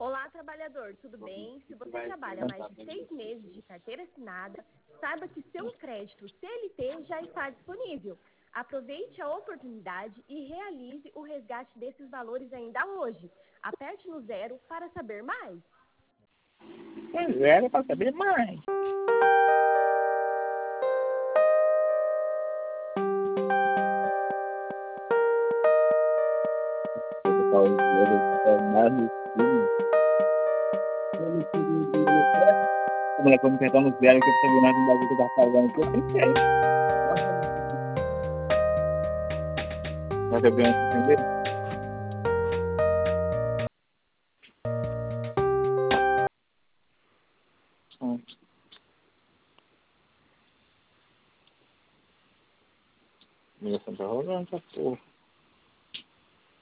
Olá, trabalhador, tudo bem? Se você trabalha mais de 6 meses de carteira assinada, saiba que seu crédito CLT já está disponível. Aproveite a oportunidade e realize o resgate desses valores ainda hoje. Aperte no 0 para saber mais. Pois é, para saber mais. Quando tentar no zero, que eu sabia mais um bagulho que eu tava fazendo, que eu pensei. Mas eu ganhei esse primeiro. Ligação tá rolando, essa porra.